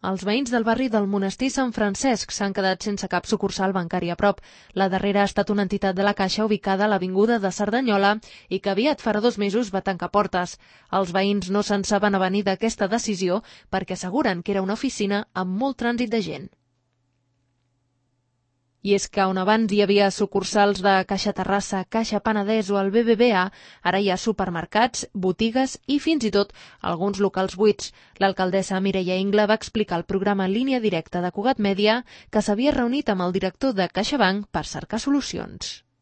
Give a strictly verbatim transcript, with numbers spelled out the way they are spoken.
Els veïns del barri del Monestir Sant Francesc s'han quedat sense cap sucursal bancària a prop. La darrera ha estat una entitat de la Caixa ubicada a l'avinguda de Cerdanyola i que aviat farà dos mesos va tancar portes. Els veïns no se'n saben avenir d'aquesta decisió perquè asseguren que era una oficina amb molt trànsit de gent. I és que on abans hi havia sucursals de Caixa Terrassa, Caixa Penedès o el B B V A, ara hi ha supermercats, botigues i fins i tot alguns locals buits. L'alcaldessa Mireia Ingla va explicar al programa Línia Directa de Cugat Mèdia que s'havia reunit amb el director de CaixaBank per cercar solucions.